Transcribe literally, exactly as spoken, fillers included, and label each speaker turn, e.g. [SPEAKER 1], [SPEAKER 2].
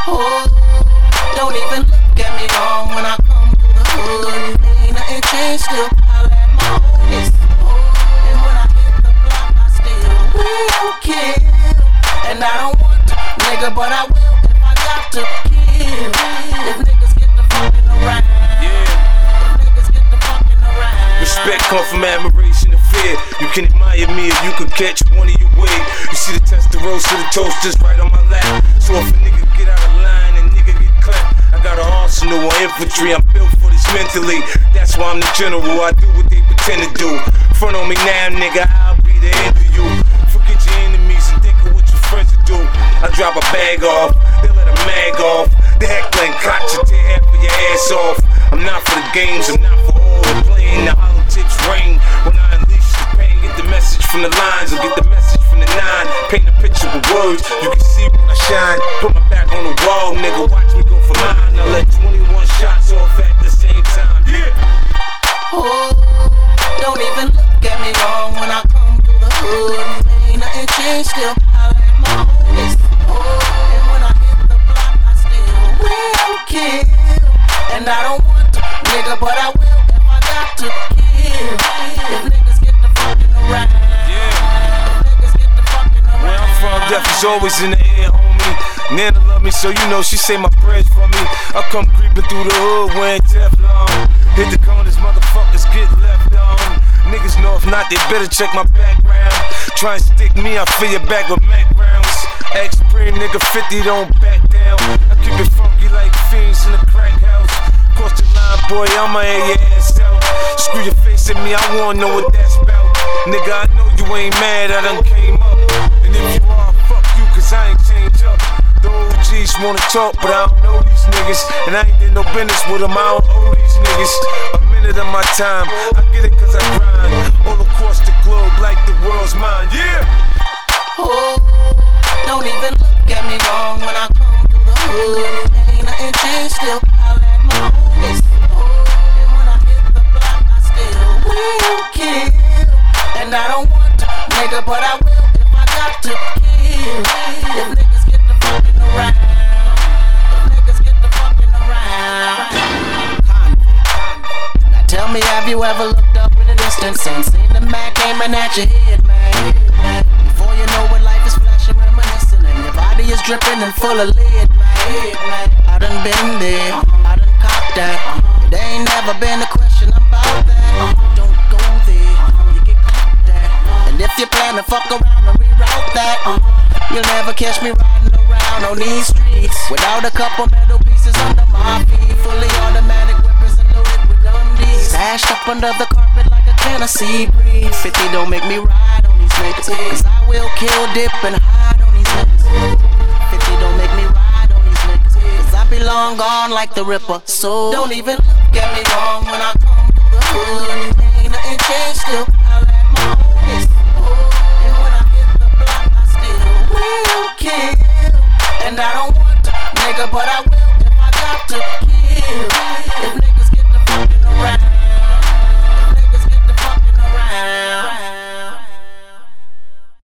[SPEAKER 1] Oh, don't even look at me wrong when I come through the hood. Ain't nothing changed, still holla at my homies. Oh, and when I hit the block, I still will kill. And I don't want to, nigga, but I will if I got to kill. If niggas get the fucking around.
[SPEAKER 2] Yeah.
[SPEAKER 1] If niggas get the fucking around.
[SPEAKER 2] Respect come from admiration and fear. You can admire me or you can catch one of your way. You see the tester roast to the toasters right on my lap. So if a nigga get out of line and nigga get clapped, I got an arsenal of infantry. I'm built for this mentally. That's why I'm the general. I do what they pretend to do. Front on me now, nigga, I'll be the end of you. Forget your enemies and think of what your friends will do. I drop a bag off, they let a mag off. The heckling cock you tear half of your ass off. I'm not for the games, I'm not for all the playing. The politics ring when I unleash the pain. Get the message from the lines or get the message from the nine. Paint a picture with words, you can see when I shine. Put my back on the wall, nigga, watch me go for mine. I let twenty-one shots off at the same time. Yeah.
[SPEAKER 1] Oh, don't even look at me wrong when I come through the hood. Ain't nothing changed, still holla at my homies. Oh, and when I hit the block, I still will kill. And I don't want to, nigga, but I will if I got to kill. If niggas get the fucking around.
[SPEAKER 2] Yeah.
[SPEAKER 1] If niggas get the fucking around.
[SPEAKER 2] Where I'm from, death is always in the air, homie. Nana love me, so you know she say my prayers for me. I come creeping through the hood wearing Teflon. Hit the corners, motherfuckers get left on. Niggas know if not, they better check my background. Try and stick me, I fill your back with Mac rounds. X-Supreme, nigga, fifty, don't back down. I keep it funky like fiends in the crack house. Cross the line, boy, I'ma air your ass out. Screw your face at me, I wanna know what that's about. Nigga, I know you ain't mad, I done came up. And if you are, fuck you, cause I ain't changed up. The O Gs wanna talk, but I don't know these niggas. And I ain't did no business with them, I don't owe these niggas a minute of my time. I get it cause I grind all across the globe like the world's mine, yeah.
[SPEAKER 1] Oh, don't even look at me wrong when I come through the hood. Ain't nothing changed, still holla at my homies. Oh, and when I hit the block, I still will kill. And I don't want to, nigga, but I will if I got to kill. If niggas get the fucking around. If niggas get the fucking around. Now tell me, have you ever looked up in the distance and seen the Mac aiming at your head, man? Before you know it, life is flashing, reminiscing, and your body is dripping and full of lead, man. I done been there, I done copped that. It ain't never been a question about that. Don't go there, you get caught that. And if you plan to fuck around and reroute that, you'll never catch me riding around on these streets without a couple metal pieces under my feet. Fully automatic weapons and loaded with undies, stashed up under the carpet like a Tennessee breeze. fifty don't make me ride on these niggas, cause I will kill, dip, and hide on these niggas. fifty don't make me ride on these niggas, cause I be long gone like the Ripper. So don't even look at me wrong when I come through the hood. Ain't nothing changed, still holla at my homies. Oh, and when I hit the block, I still will kill. And I don't want to, nigga, but I will if I got to kill. If